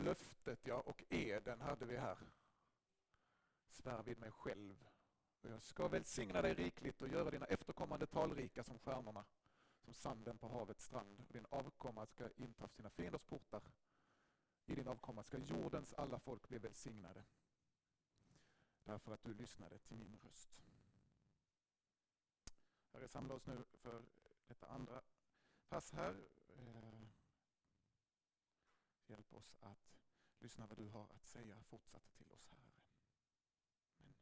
löftet, ja, och eden hade vi här. Svär vid mig själv. Och jag ska välsigna dig rikligt och göra dina efterkommande talrika som stjärnorna, som sanden på havets strand. Och din avkomma ska inta sina fienders portar. I din avkomma ska jordens alla folk bli välsignade. Därför att du lyssnade till min röst. Herre, samla oss nu för detta andra pass här. Hjälp oss att lyssna vad du har att säga fortsatt till oss, Herre. Amen.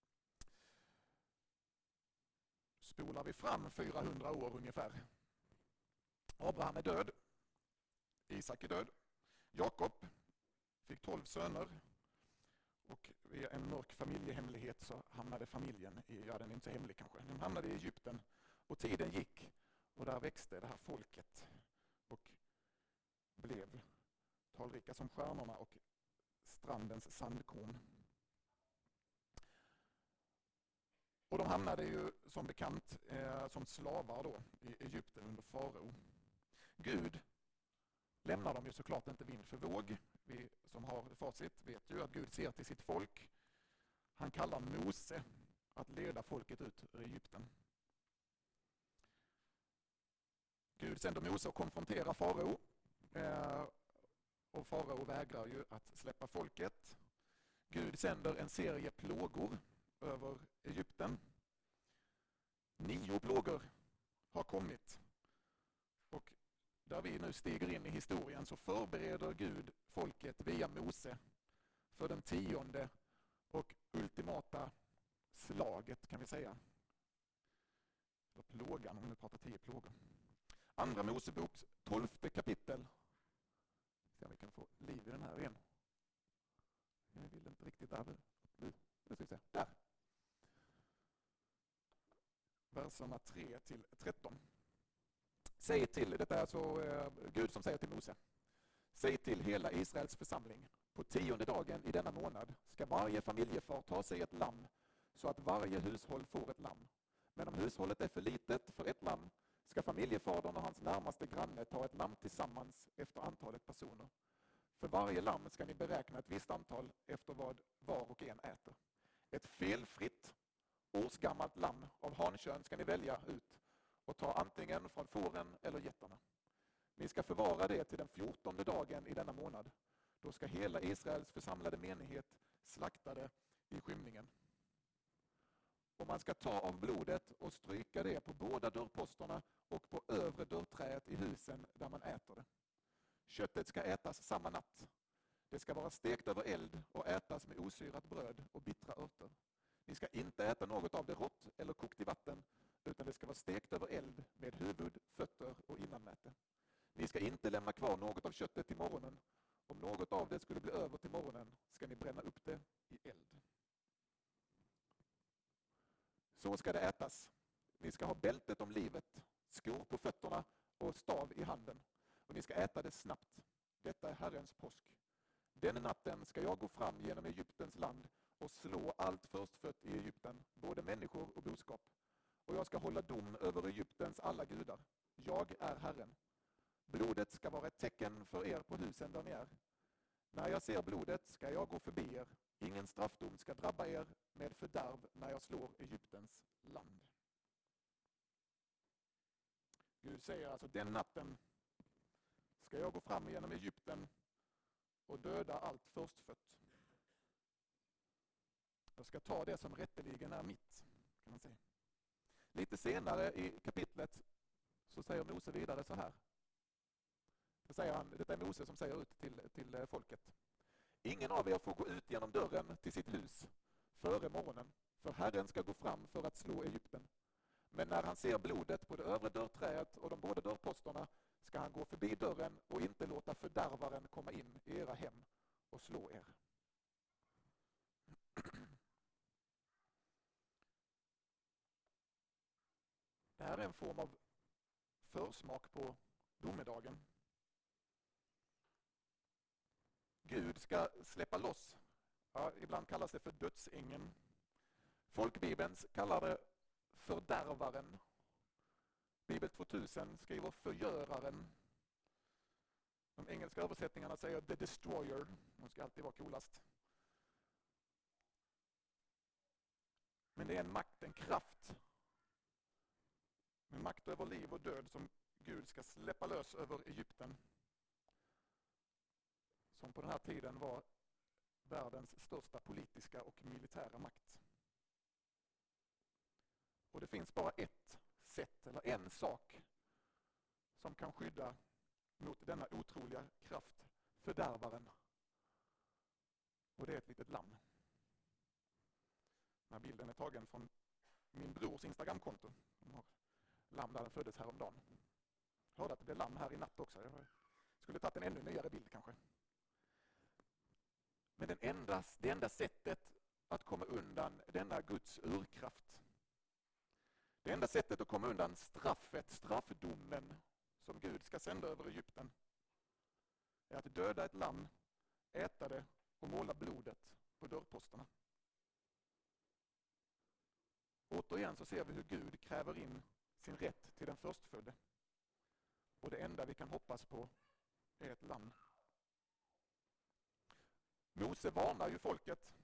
Spolar vi fram 400 år ungefär. Abraham är död. Isak är död. Jakob fick 12 söner. Och via en mörk familjehemlighet så hamnade familjen i, ja, den är inte så hemlig kanske, de hamnade i Egypten. Och tiden gick och där växte det här folket och blev talrika som stjärnorna och strandens sandkorn. Och de hamnade ju som bekant som slavar då i Egypten under farao. Gud lämnar dem ju såklart inte vind för våg. Vi som har facit vet ju att Gud ser till sitt folk. Han kallar Mose att leda folket ut ur Egypten. Gud sänder Mose och konfronterar farao. Och farao vägrar ju att släppa folket. Gud sänder en serie plågor över Egypten. 9 plågor har kommit. Och där vi nu stiger in i historien så förbereder Gud folket via Mose för den 10:e och ultimata slaget, kan vi säga. Eller plågan, om vi pratar 10 plågor. Andra Moseboks 12:e kapitel. Se om vi kan få liv i den här igen. Jag vill inte riktigt där. Nu ska vi se. Där. Verserna 3-13. Säg till, detta är alltså Gud som säger till Mose. Säg till hela Israels församling. På 10:e dagen i denna månad ska varje familjefar ta sig ett lamm så att varje hushåll får ett lamm. Men om hushållet är för litet för ett lamm ska familjefadern och hans närmaste granne ta ett lamm tillsammans efter antalet personer. För varje lamm ska ni beräkna ett visst antal efter vad var och en äter. Ett felfritt, årsgammalt lamm av hankön ska ni välja ut och ta antingen från fåren eller getterna. Ni ska förvara det till den 14:e dagen i denna månad. Då ska hela Israels församlade menighet slakta det i skymningen. Och man ska ta av blodet och stryka det på båda dörrposterna och på övre dörrträet i husen där man äter det. Köttet ska ätas samma natt. Det ska vara stekt över eld och ätas med osyrat bröd och bittra örter. Ni ska inte äta något av det rått eller kokt i vatten, utan det ska vara stekt över eld med huvud, fötter och innanmäte. Ni ska inte lämna kvar något av köttet till morgonen. Om något av det skulle bli över till morgonen ska ni bränna upp det i eld. Så ska det ätas. Ni ska ha bältet om livet, skor på fötterna och stav i handen. Och ni ska äta det snabbt. Detta är Herrens påsk. Den natten ska jag gå fram genom Egyptens land och slå allt förstfött i Egypten, både människor och boskap. Och jag ska hålla dom över Egyptens alla gudar. Jag är Herren. Blodet ska vara ett tecken för er på husen där ni är. När jag ser blodet ska jag gå förbi er. Ingen straffdom ska drabba er med fördärv när jag slår Egyptens land. Gud säger alltså, den natten ska jag gå fram genom Egypten och döda allt förstfött. Jag ska ta det som rätteligen är mitt, kan man säga. Lite senare i kapitlet så säger Mose vidare så här. Detta är Mose som säger ut till folket. Ingen av er får gå ut genom dörren till sitt hus före morgonen, för Herren ska gå fram för att slå Egypten. Men när han ser blodet på det övre dörrträet och de båda dörrposterna ska han gå förbi dörren och inte låta fördärvaren komma in i era hem och slå er. Det här är en form av försmak på domedagen. Gud ska släppa loss. Ja, ibland kallas det för dödsängeln. Folkbibeln kallar det fördärvaren. Bibel 2000 skriver förgöraren. De engelska översättningarna säger The Destroyer. De ska alltid vara coolast. Men det är en makt, en kraft. Med makt över liv och död som Gud ska släppa lös över Egypten. Som på den här tiden var världens största politiska och militära makt. Och det finns bara ett sätt, eller en sak, som kan skydda mot denna otroliga kraft, fördärvaren. Och det är ett litet lamm. Den här bilden är tagen från min brors Instagramkonto. De har lamm där den föddes häromdagen. Jag hörde att det blev lamm här i natt också. Jag skulle tagit en ännu nyare bild kanske. Men det enda sättet att komma undan denna Guds urkraft, det enda sättet att komma undan straffdomen som Gud ska sända över Egypten, är att döda ett lamm, äta det och måla blodet på dörrposterna. Återigen så ser vi hur Gud kräver in sin rätt till den förstfödde. Och det enda vi kan hoppas på är ett lamm. Mose varnar ju folket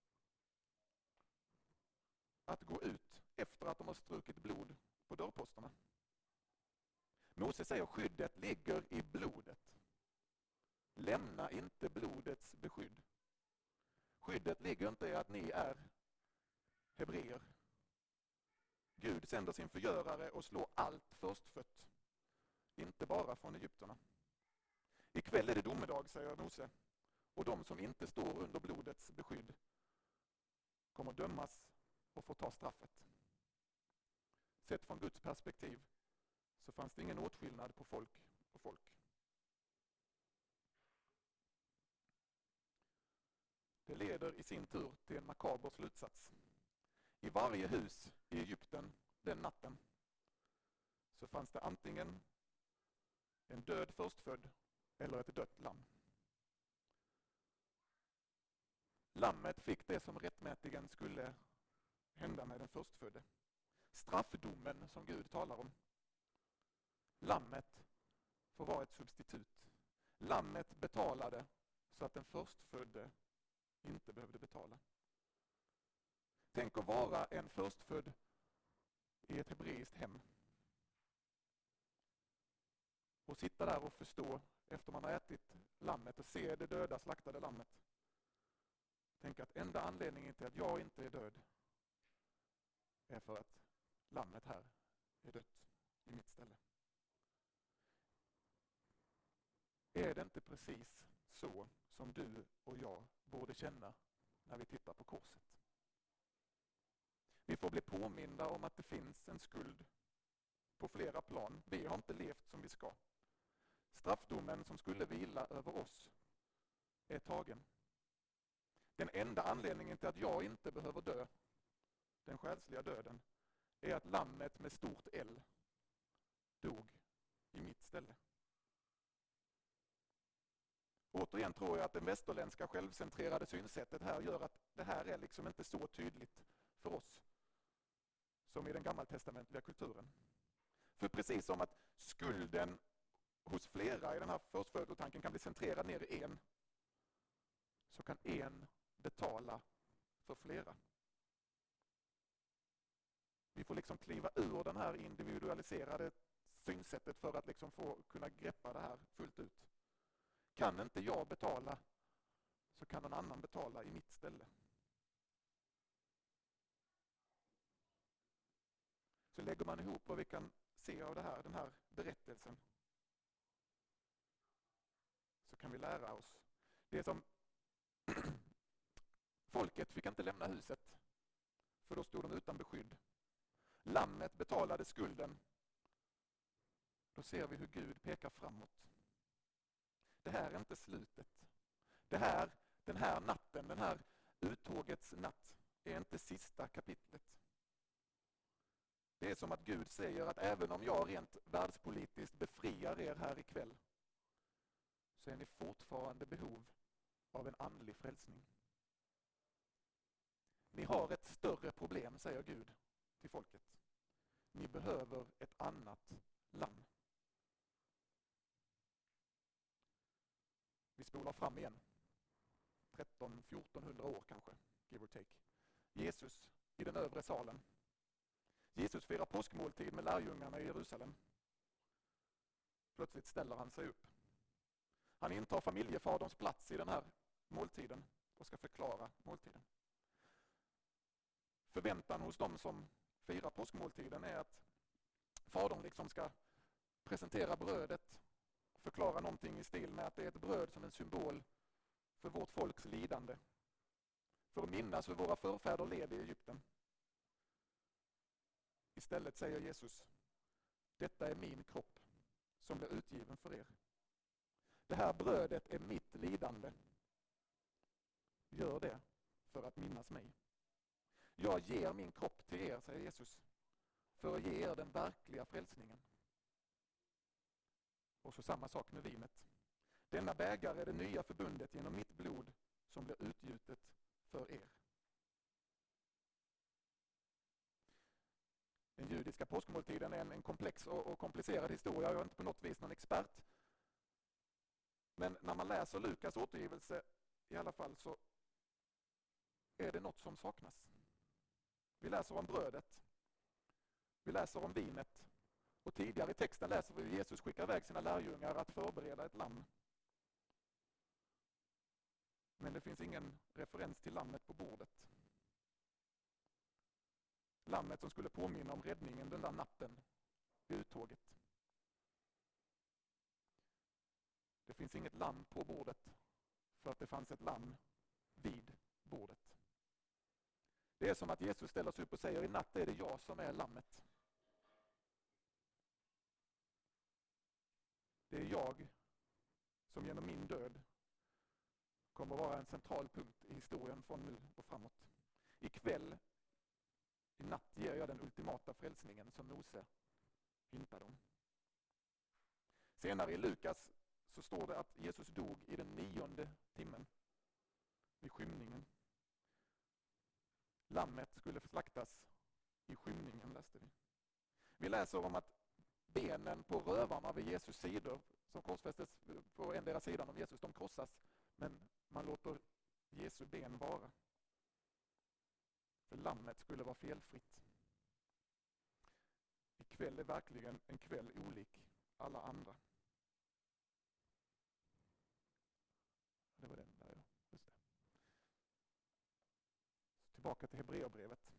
att gå ut efter att de har strukit blod på dörrposterna. Mose säger att skyddet ligger i blodet. Lämna inte blodets beskydd. Skyddet ligger inte i att ni är hebreer. Gud sänder sin förgörare och slår allt förstfött. Inte bara från egypterna. Ikväll är det domedag, säger Mose. Och de som inte står under blodets beskydd kommer dömas och få ta straffet. Sett från Guds perspektiv så fanns det ingen åtskillnad på folk och folk. Det leder i sin tur till en makaber slutsats. I varje hus i Egypten den natten så fanns det antingen en död förstfödd eller ett dött lamm. Lammet fick det som rättmätigen skulle hända med den förstfödde. Straffdomen som Gud talar om. Lammet får vara ett substitut. Lammet betalade så att den förstfödde inte behövde betala. Tänk att vara en förstfödd i ett hebreiskt hem. Och sitta där och förstå efter man har ätit lammet och se det döda slaktade lammet. Tänk att enda anledningen till att jag inte är död är för att lammet här är dött i mitt ställe. Är det inte precis så som du och jag borde känna när vi tittar på korset? Vi får bli påminda om att det finns en skuld på flera plan. Vi har inte levt som vi ska. Straffdomen som skulle vila över oss är tagen. Den enda anledningen till att jag inte behöver dö, den själsliga döden, är att lammet med stort L dog i mitt ställe. Återigen tror jag att det västerländska självcentrerade synsättet här gör att det här är liksom inte så tydligt för oss som i den gammaltestamentliga kulturen. För precis som att skulden hos flera i den här förstfödotanken kan bli centrerad ner i en, så kan en betala för flera. Vi får liksom kliva ur den här individualiserade synsättet för att liksom få kunna greppa det här fullt ut. Kan inte jag betala så kan någon annan betala i mitt ställe. Så lägger man ihop vad vi kan se av det här, den här berättelsen, så kan vi lära oss. Det som folket fick inte lämna huset, för då stod de utan beskydd. Lammet betalade skulden. Då ser vi hur Gud pekar framåt. Det här är inte slutet. Den här natten, den här uttågets natt, är inte sista kapitlet. Det är som att Gud säger att även om jag rent världspolitiskt befriar er här ikväll, så är ni fortfarande behov av en andlig frälsning. Ni har ett större problem, säger Gud till folket. Ni behöver ett annat lamm. spolar fram igen. 1300-1400 år kanske, give or take. Jesus i den övre salen. Jesus firar påskmåltid med lärjungarna i Jerusalem. Plötsligt ställer han sig upp. Han intar familjefaderns plats i den här måltiden och ska förklara måltiden. Förväntan hos dem som firar påskmåltiden är att fadern liksom ska presentera brödet och förklara någonting i stil med att det är ett bröd som en symbol för vårt folks lidande. För att minnas hur våra förfäder led i Egypten. Istället säger Jesus, detta är min kropp som blir utgiven för er. Det här brödet är mitt lidande. Gör det för att minnas mig. Jag ger min kropp till er, säger Jesus, för att ge er den verkliga frälsningen. Och så samma sak med vinet. Denna bägare är det nya förbundet genom mitt blod som blir utgjutet för er. Den judiska påskmåltiden är en komplex och komplicerad historia. Jag är inte på något vis någon expert. Men när man läser Lukas återgivelse i alla fall så är det något som saknas. Vi läser om brödet. Vi läser om vinet. Och tidigare i texten läser vi hur Jesus skickar iväg sina lärjungar att förbereda ett lamm. Men det finns ingen referens till lammet på bordet. Lammet som skulle påminna om räddningen den där natten vid uttåget. Det finns inget lamm på bordet för att det fanns ett lamm vid bordet. Det är som att Jesus ställer sig upp och säger, i natt är det jag som är lammet. Det är jag som genom min död kommer att vara en central punkt i historien från nu och framåt. Ikväll, i natt, ger jag den ultimata frälsningen som Mose hintade om. Senare i Lukas så står det att Jesus dog i den 9:e timmen vid skymningen. Lammet skulle slaktas i skymningen, läste vi. Vi läser om att benen på rövarna vid Jesus sidor som korsfästes på endera sidan av Jesus, de krossas, men man låter Jesu ben vara. För lammet skulle vara felfritt. Ikväll är verkligen en kväll olik alla andra. Det var den där, ja. Just det. Tillbaka till Hebreerbrevet.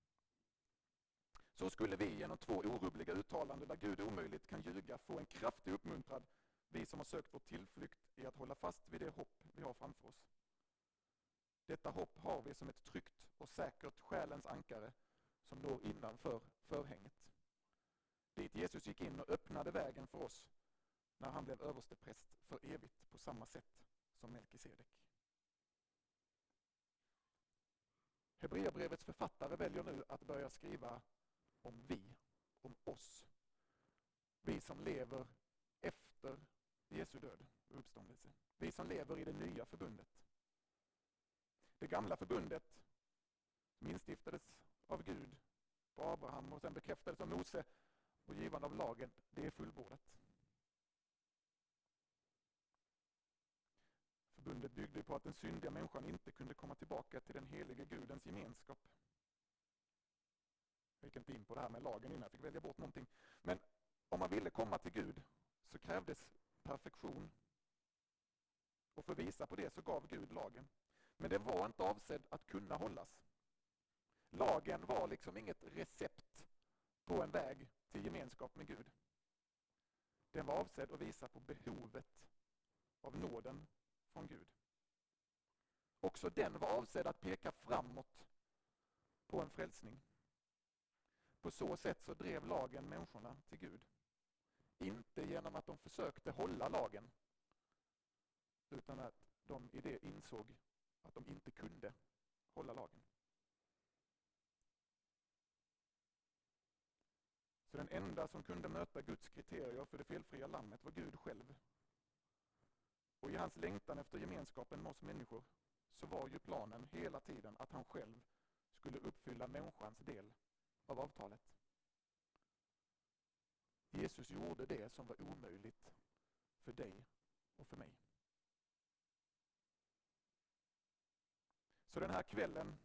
Så skulle vi genom 2 orubbliga uttalanden där Gud omöjligt kan ljuga få en kraftig uppmuntrad, vi som har sökt vår tillflykt i att hålla fast vid det hopp vi har framför oss. Detta hopp har vi som ett tryggt och säkert själens ankare som når innanför förhänget. Dit Jesus gick in och öppnade vägen för oss när han blev överstepräst för evigt på samma sätt som Melkisedek. Hebreerbrevets författare väljer nu att börja skriva om vi, om oss. Vi som lever efter Jesu död och uppståndelse. Vi som lever i det nya förbundet. Det gamla förbundet som instiftades av Gud på Abraham och sen bekräftades av Mose och givande av lagen, det är fullbordat. Förbundet byggde på att den syndiga människan inte kunde komma tillbaka till den helige Gudens gemenskap. Jag gick inte in på det här med lagen innan jag fick välja bort någonting. Men om man ville komma till Gud så krävdes perfektion. Och för att visa på det så gav Gud lagen. Men den var inte avsedd att kunna hållas. Lagen var liksom inget recept på en väg till gemenskap med Gud. Den var avsedd att visa på behovet av nåden från Gud. Också den var avsedd att peka framåt på en frälsning. På så sätt så drev lagen människorna till Gud. Inte genom att de försökte hålla lagen, utan att de i det insåg att de inte kunde hålla lagen. Så den enda som kunde möta Guds kriterier för det felfria lammet var Gud själv. Och i hans längtan efter gemenskapen med oss människor så var ju planen hela tiden att han själv skulle uppfylla människans del av avtalet. Jesus gjorde det som var omöjligt för dig och för mig. Så den här kvällen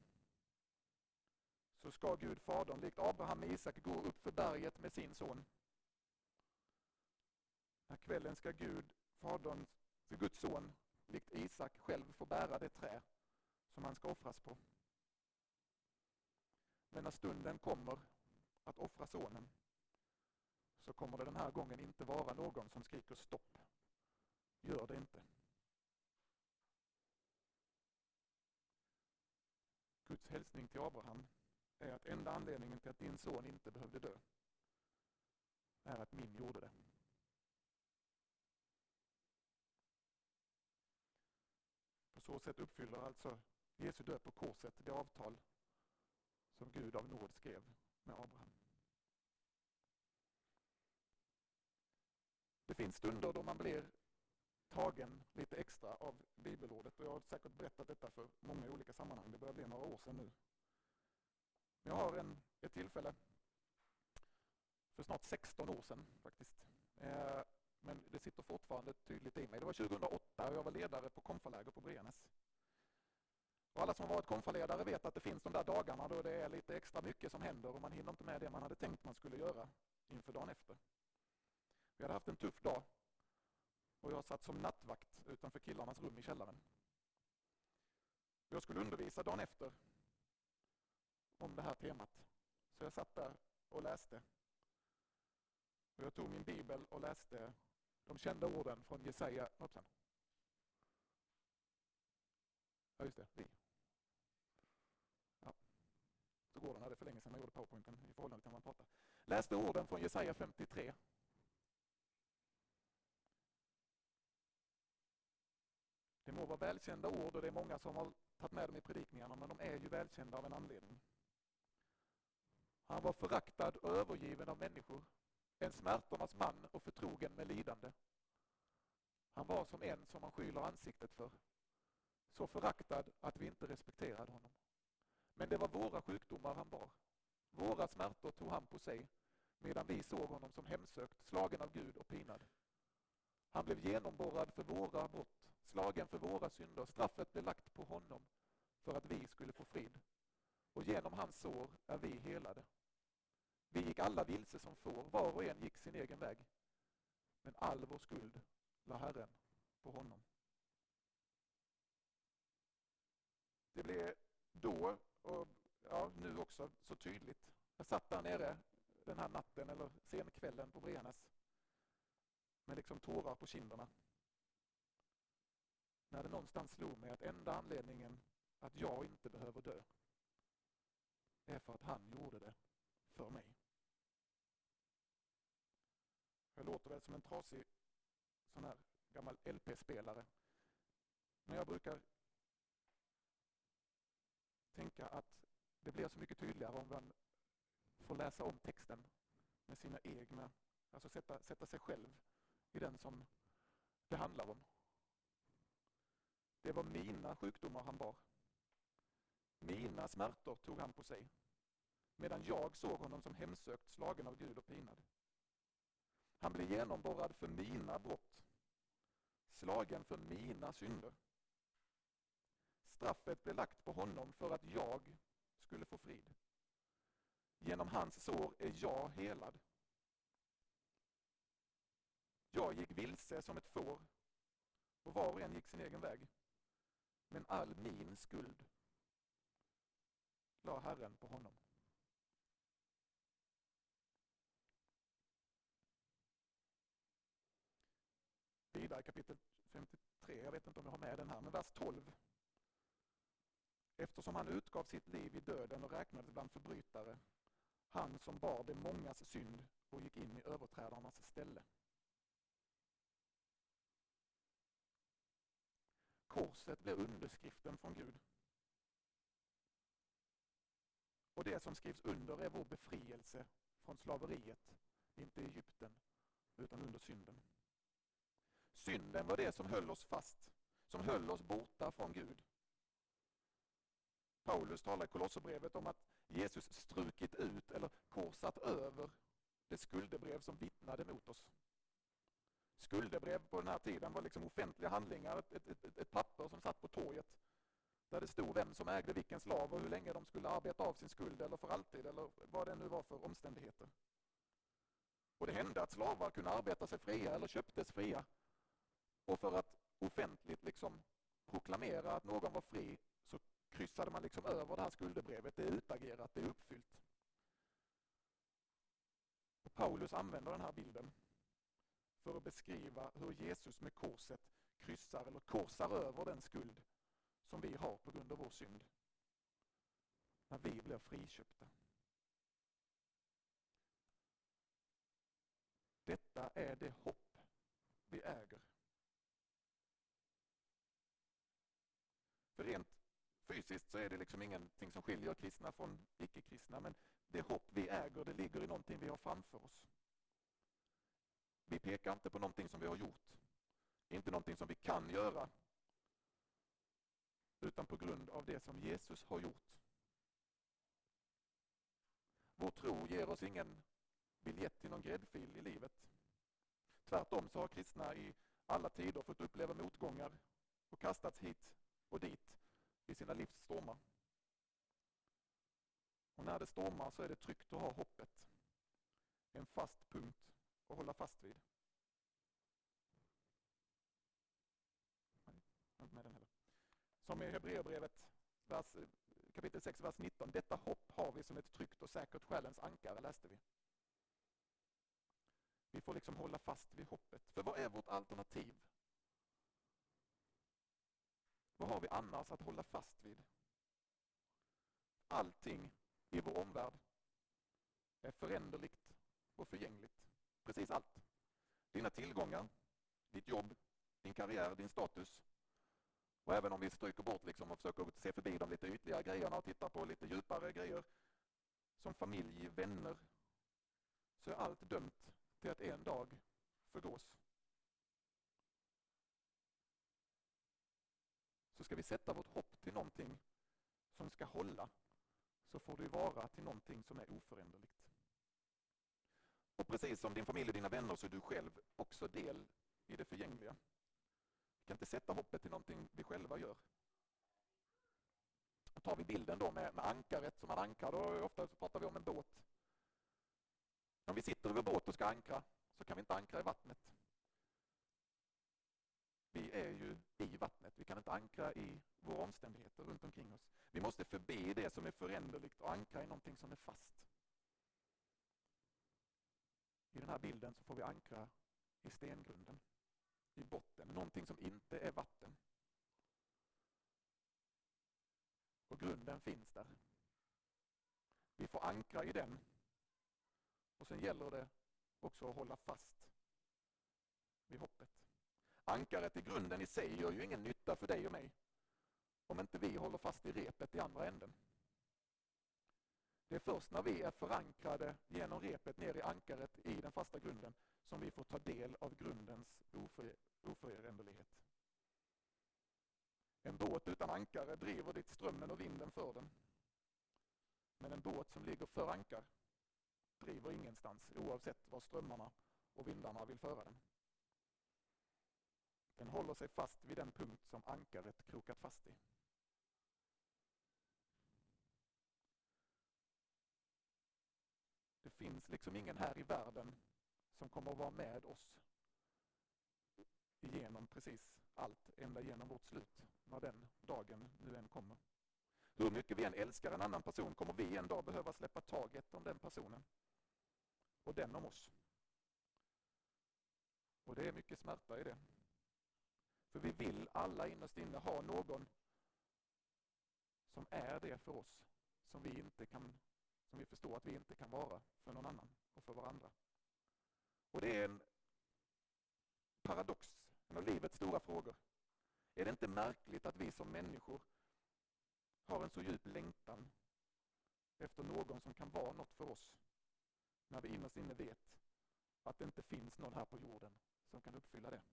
så ska Gud fadern, likt Abraham med Isak, gå upp för berget med sin son. Den här kvällen ska Guds son, likt Isak, själv få bära det trä som han ska offras på. Men när stunden kommer att offra sonen, så kommer det den här gången inte vara någon som skriker stopp. Gör det inte. Guds hälsning till Abraham är att enda anledningen till att din son inte behövde dö är att min gjorde det. På så sätt uppfyller alltså Jesu död på korset det avtal som Gud av nåd skrev med Abraham. Det finns stunder då man blir tagen lite extra av bibelordet, och jag har säkert berättat detta för många olika sammanhang. Det börjar bli några år sedan nu. Jag har ett tillfälle för snart 16 år sedan faktiskt. Men det sitter fortfarande tydligt i mig. Det var 2008 och jag var ledare på konfaläger på Breanäs. Och alla som har varit konfaledare vet att det finns de där dagarna då det är lite extra mycket som händer och man hinner inte med det man hade tänkt man skulle göra inför dagen efter. Vi hade haft en tuff dag och jag satt som nattvakt utanför killarnas rum i källaren. Jag skulle undervisa dagen efter om det här temat. Så jag satt där och läste. Och jag tog min bibel och läste de kända orden från Jesaja. Hoppsan. Ja just det, vi. Ja. Så går den här, det för länge sedan jag gjorde PowerPointen i förhållande till vad man pratar. Läste orden från Jesaja 53. Det må vara välkända ord och det är många som har tagit med dem i predikningarna, men de är ju välkända av en anledning. Han var föraktad och övergiven av människor, en smärtornas man och förtrogen med lidande. Han var som en som man skyller ansiktet för, så föraktad att vi inte respekterade honom. Men det var våra sjukdomar han bar. Våra smärtor tog han på sig, medan vi såg honom som hemsökt, slagen av Gud och pinad. Han blev genomborrad för våra brott, slagen för våra synder. Straffet blev lagt på honom för att vi skulle få frid. Och genom hans sår är vi helade. Vi gick alla vilse som får, var och en gick sin egen väg. Men all vår skuld la Herren på honom. Det blev då, och nu också, så tydligt. Jag satt där nere den här natten, eller senkvällen på Breanäs, med liksom tårar på kinderna. När det någonstans slog mig att enda anledningen att jag inte behöver dö är för att han gjorde det för mig. Jag låter väl som en trasig sån här gammal LP-spelare. Men jag brukar tänka att det blir så mycket tydligare om man får läsa om texten med sina egna, alltså sätta sig själv i den som det handlar om. Det var mina sjukdomar han bar. Mina smärtor tog han på sig, medan jag såg honom som hemsökt, slagen av Gud och pinad. Han blev genomborrad för mina brott, slagen för mina synder. Straffet blev lagt på honom för att jag skulle få frid. Genom hans sår är jag helad. Jag gick vilse som ett får och var och en gick sin egen väg. Men all min skuld la Herren på honom. Vidare kapitel 53, jag vet inte om jag har med den här, men vers 12. Eftersom han utgav sitt liv i döden och räknades bland förbrytare, han som bar de mångas synd och gick in i överträdarnas ställe. Korset blev underskriften från Gud. Och det som skrivs under är vår befrielse från slaveriet, inte i Egypten, utan under synden. Synden var det som höll oss fast, som höll oss borta från Gud. Paulus talar i Kolosserbrevet om att Jesus strukit ut eller korsat över det skuldebrev som vittnade mot oss. Skuldebrev på den här tiden var liksom offentliga handlingar, ett papper som satt på torget Där det stod vem som ägde vilken slav och hur länge de skulle arbeta av sin skuld eller för alltid eller vad det nu var för omständigheter. Och det hände att slavar kunde arbeta sig fria eller köptes fria. Och för att offentligt liksom proklamera att någon var fri så kryssade man liksom över det här skuldebrevet. Det är utagerat, det är uppfyllt. Och Paulus använder den här bilden för att beskriva hur Jesus med korset kryssar eller korsar över den skuld som vi har på grund av vår synd. När vi blir friköpta. Detta är det hopp vi äger. För rent fysiskt så är det liksom ingenting som skiljer kristna från icke-kristna, men det hopp vi äger, det ligger i någonting vi har framför oss. Vi pekar inte på någonting som vi har gjort, inte någonting som vi kan göra, utan på grund av det som Jesus har gjort. Vår tro ger oss ingen biljett till någon gräddfil i livet. Tvärtom så har kristna i alla tider fått uppleva motgångar och kastats hit och dit i sina livs stormar. Och när det stormar så är det tryggt att ha hoppet. En fast punkt att hålla fast vid. Med den heller. Som i Hebreerbrevet kapitel 6, vers 19. Detta hopp har vi som ett tryggt och säkert själens ankare, läste vi. Vi får liksom hålla fast vid hoppet. För vad är vårt alternativ? Vad har vi annars att hålla fast vid? Allting i vår omvärld är föränderligt och förgängligt. Precis allt. Dina tillgångar, ditt jobb, din karriär, din status. Och även om vi stryker bort liksom och försöker se förbi de lite ytligare grejerna och titta på lite djupare grejer som familj, vänner, så är allt dömt till att en dag förgås. Så ska vi sätta vårt hopp till någonting som ska hålla, så får det vara till någonting som är oföränderligt. Och precis som din familj och dina vänner så är du själv också del i det förgängliga. Vi kan inte sätta hoppet till någonting vi själva gör. Då tar vi bilden då med ankaret som man ankar. Då ofta så pratar vi om en båt. Om vi sitter över båt och ska ankra så kan vi inte ankra i vattnet. Vi är ju i vattnet. Vi kan inte ankra i våra omständigheter runt omkring oss. Vi måste förbi det som är föränderligt och ankra i någonting som är fast. I den här bilden så får vi ankra i stengrunden. I botten. Någonting som inte är vatten. Och grunden finns där. Vi får ankra i den. Och sen gäller det också att hålla fast vid hoppet. Ankaret i grunden i sig gör ju ingen nytta för dig och mig om inte vi håller fast i repet i andra änden. Det är först när vi är förankrade genom repet ner i ankaret i den fasta grunden som vi får ta del av grundens oföränderlighet. En båt utan ankare driver dit strömmen och vinden för den. Men en båt som ligger för ankar driver ingenstans oavsett var strömmarna och vindarna vill föra den. Den håller sig fast vid den punkt som ankaret krokat fast i. Det finns liksom ingen här i världen som kommer att vara med oss igenom precis allt, ända genom vårt slut, när den dagen nu än kommer. Hur mycket vi än älskar en annan person kommer vi en dag behöva släppa taget om den personen. Och den om oss. Och det är mycket smärta i det. För vi vill alla innerst inne ha någon som är det för oss, som vi förstår att vi inte kan vara för någon annan och för varandra. Och det är en paradox, en av livets stora frågor. Är det inte märkligt att vi som människor har en så djup längtan efter någon som kan vara något för oss, när vi innerst inne vet att det inte finns någon här på jorden som kan uppfylla det?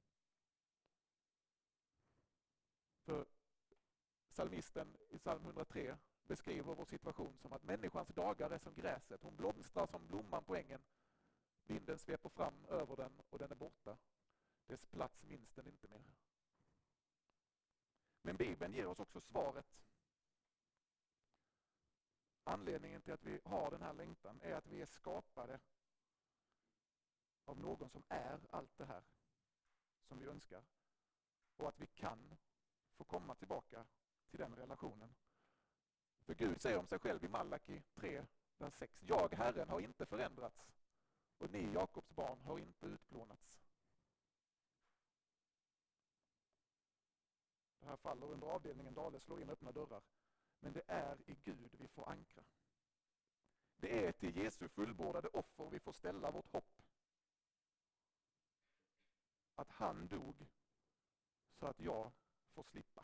För psalmisten i psalm 103 beskriver vår situation som att människans dagar är som gräset. Hon blomstrar som blomman på ängen. Vinden sveper fram över den och den är borta. Dess plats minns den inte mer. Men Bibeln ger oss också svaret. Anledningen till att vi har den här längtan är att vi är skapade av någon som är allt det här som vi önskar. Och att vi kan få komma tillbaka till den relationen. För Gud säger om sig själv i Malaki 3, vers 6. Jag, Herren, har inte förändrats och ni, Jakobs barn, har inte utplånats. Det här faller under avdelningen Dale slår in öppna dörrar. Men det är i Gud vi får ankra. Det är till Jesu fullbordade offer vi får ställa vårt hopp. Att han dog så att jag får slippa.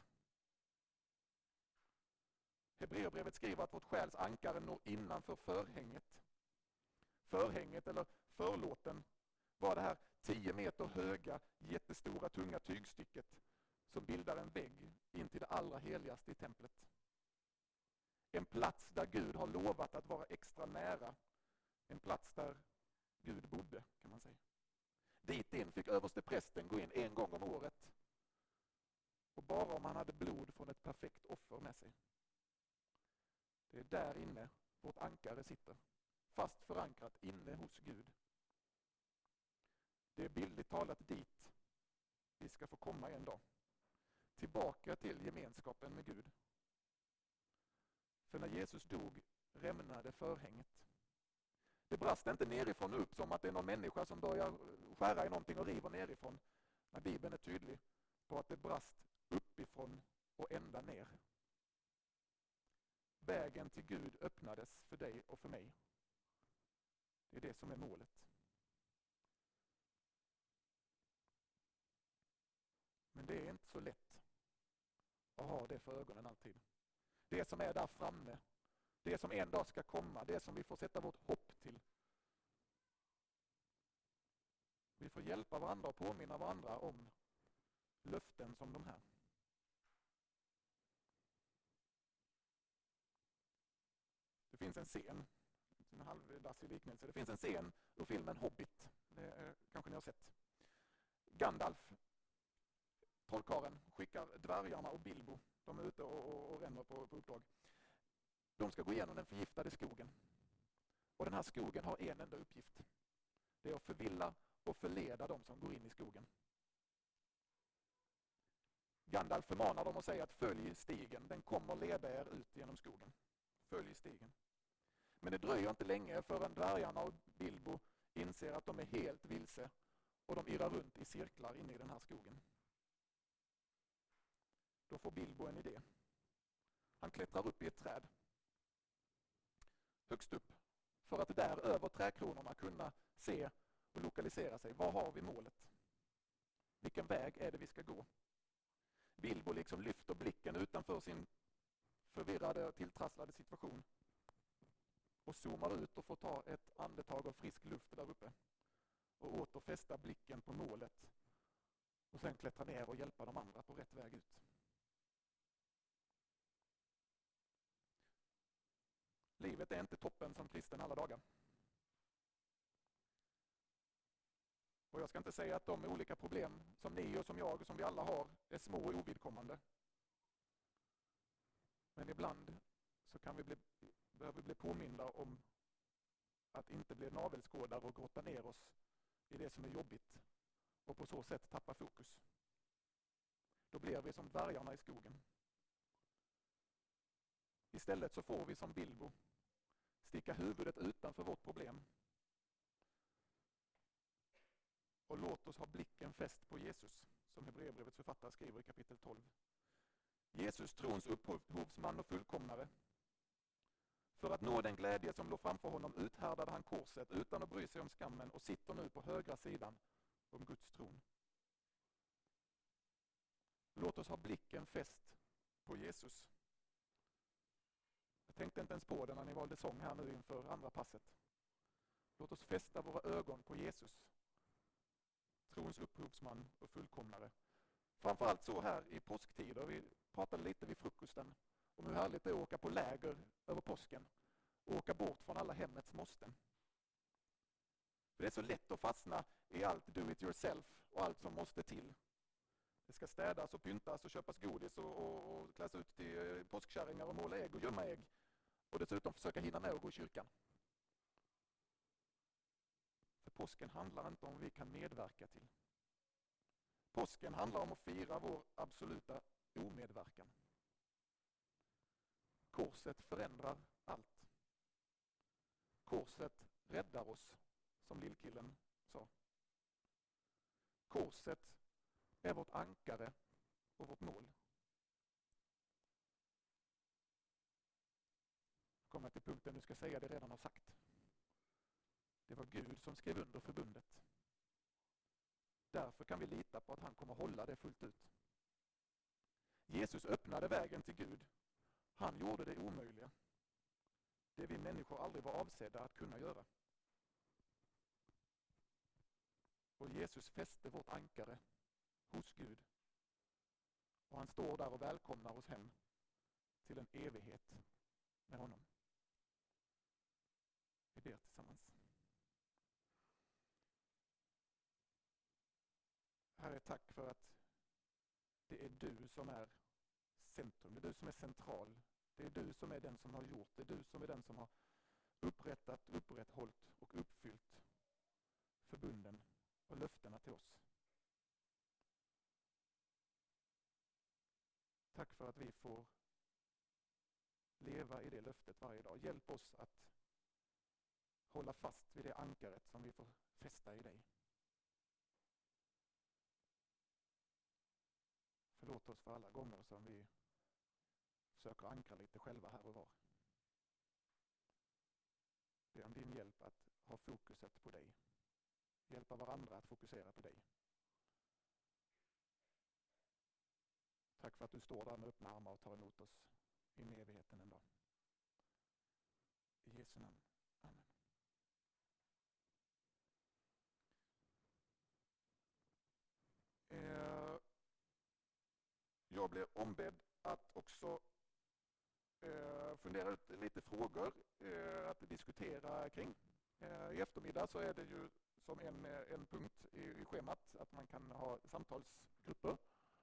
Hebreerbrevet skriver att vårt själs ankare når innanför förhänget. Förhänget eller förlåten var det här 10 meter höga, jättestora, tunga tygstycket som bildar en vägg in till det allra heligaste i templet. En plats där Gud har lovat att vara extra nära. En plats där Gud bodde, kan man säga. Dit in fick översteprästen gå in en gång om året. Och bara om han hade blod från ett perfekt offer med sig. Det är där inne vårt ankare sitter. Fast förankrat inne hos Gud. Det är bildligt talat dit vi ska få komma en dag. Tillbaka till gemenskapen med Gud. För när Jesus dog rämnade förhänget. Det brast inte nerifrån och upp som att det är någon människa som börjar skära i någonting och river nerifrån. När Bibeln är tydlig på att det brast uppifrån och ända ner. Vägen till Gud öppnades för dig och för mig. Det är det som är målet. Men det är inte så lätt att ha det för ögonen alltid. Det som är där framme, det som en dag ska komma, det som vi får sätta vårt hopp till. Vi får hjälpa varandra och påminna varandra om löften som de här. Det finns en scen, en halvdassig liknelse, det finns en scen ur filmen Hobbit, det kanske ni har sett. Gandalf, trollkarlen, skickar dvärgarna och Bilbo, de är ute och ränner på uppdrag. De ska gå igenom den förgiftade skogen. Och den här skogen har en enda uppgift. Det är att förvilla och förleda de som går in i skogen. Gandalf förmanar dem och säger att följ stigen, den kommer leda er ut genom skogen. Följ stigen. Men det dröjer inte länge förrän dvärgarna och Bilbo inser att de är helt vilse och de irrar runt i cirklar inne i den här skogen. Då får Bilbo en idé. Han klättrar upp i ett träd. Högst upp. För att där över trädkronorna kunna se och lokalisera sig. Var har vi målet? Vilken väg är det vi ska gå? Bilbo liksom lyfter blicken utanför sin förvirrade och tilltrasslade situation. Och zoomar ut och får ta ett andetag av frisk luft där uppe. Och åter fästa blicken på målet. Och sen klättra ner och hjälpa de andra på rätt väg ut. Livet är inte toppen som kristen alla dagar. Och jag ska inte säga att de olika problem som ni och som jag och som vi alla har är små och ovidkommande. Men ibland så kan behöver vi bli påminda om att inte bli navelskådare och grotta ner oss i det som är jobbigt och på så sätt tappa fokus. Då blir vi som dvärgarna i skogen. Istället så får vi som Bilbo sticka huvudet utanför vårt problem. Och låt oss ha blicken fäst på Jesus, som Hebreerbrevets författare skriver i kapitel 12. Jesus, trons upphovsman och fullkomnare. För att nå den glädje som låg framför honom uthärdade han korset utan att bry sig om skammen och sitter nu på högra sidan om Guds tron. Låt oss ha blicken fäst på Jesus. Jag tänkte inte ens på det när ni valde sång här nu inför andra passet. Låt oss fästa våra ögon på Jesus. Trons upphovsman och fullkomnare. Framförallt så här i påsktider. Vi pratade lite vid frukosten om hur härligt det är att åka på läger över påsken. Och åka bort från alla hemmets måsten. För det är så lätt att fastna i allt do it yourself och allt som måste till. Det ska städas och pyntas och köpas godis och kläs ut till påskkärringar och måla ägg och gömma ägg. Och dessutom försöka hinna med att gå i kyrkan. För påsken handlar inte om vad vi kan medverka till. Påsken handlar om att fira vår absoluta omedverkan. Korset förändrar allt. Korset räddar oss, som lillkillen sa. Korset är vårt ankare och vårt mål. Kommer till punkten, nu ska jag säga det redan har sagt. Det var Gud som skrev under förbundet. Därför kan vi lita på att han kommer hålla det fullt ut. Jesus öppnade vägen till Gud. Han gjorde det omöjliga. Det vi människor aldrig var avsedda att kunna göra. Och Jesus fäste vårt ankare hos Gud. Och han står där och välkomnar oss hem till en evighet med honom. Vi ber tillsammans. Herre, tack för att det är du som är centrum. Det är du som är central. Det är du som är den som har gjort. Det är du som är den som har upprätthållit och uppfyllt förbunden och löftena till oss. Tack för att vi får leva i det löftet varje dag. Hjälp oss att hålla fast vid det ankaret som vi får fästa i dig. Förlåt oss för alla gånger som vi försöker ankra lite själva här och var. Be om din hjälp att ha fokuset på dig. Hjälpa varandra att fokusera på dig. Tack för att du står där med öppna armar och tar emot oss in i evigheten en dag. I Jesu namn. Amen. Jag blev ombedd att också fundera ut lite frågor att diskutera kring. I eftermiddag så är det ju som en punkt i schemat att man kan ha samtalsgrupper.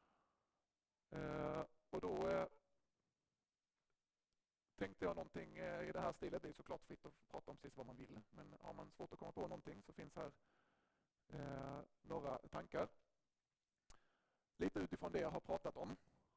Och då tänkte jag någonting i det här stilet. Det är såklart fritt att prata om precis vad man vill. Men har man svårt att komma på någonting så finns här några tankar. Lite utifrån det jag har pratat om.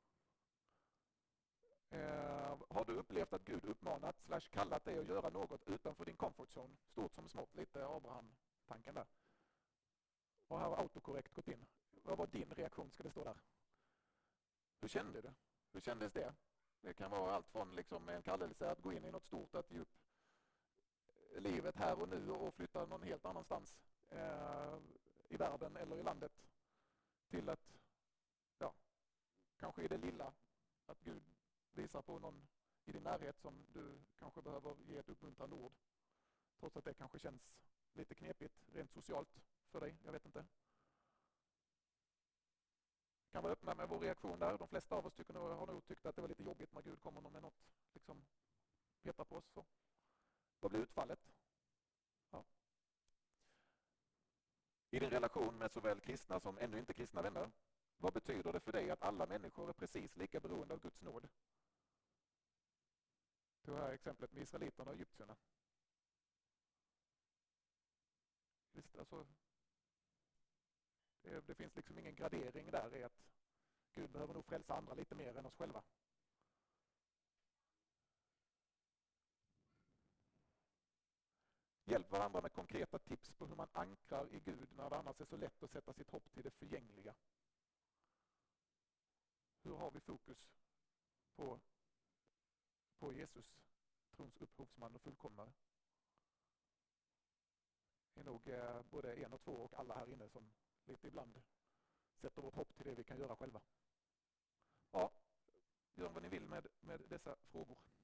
Har du upplevt att Gud uppmanat / kallat dig att göra något utanför din comfort zone? Stort som smått, lite Abraham-tanken där. Och här har autokorrekt gått in. Vad var din reaktion, ska det stå där? Hur kände du? Hur kändes det? Det kan vara allt från liksom en kallelse att gå in i något stort, att ge upp livet här och nu och flytta någon helt annanstans i världen eller i landet, till att kanske i det lilla att Gud visar på någon i din närhet som du kanske behöver ge ett uppmuntrande ord. Trots att det kanske känns lite knepigt rent socialt för dig, jag vet inte. Kan vara öppna med vår reaktion där. De flesta av oss har nog tyckt att det var lite jobbigt när Gud kommer med något, liksom petar på oss. Så. Vad blir utfallet? Ja. I din relation med såväl kristna som ännu inte kristna vänner, vad betyder det för dig att alla människor är precis lika beroende av Guds nåd? Det här exemplet med israeliterna och egyptierna. Visst, alltså, det finns liksom ingen gradering där i att Gud behöver nog frälsa andra lite mer än oss själva. Hjälp varandra med konkreta tips på hur man ankrar i Gud när det annars är så lätt att sätta sitt hopp till det förgängliga. Hur har vi fokus på Jesus, trons upphovsman och fullkomnare? Det är nog både en och två och alla här inne som lite ibland sätter vårt hopp till det vi kan göra själva. Ja, gör vad ni vill med dessa frågor.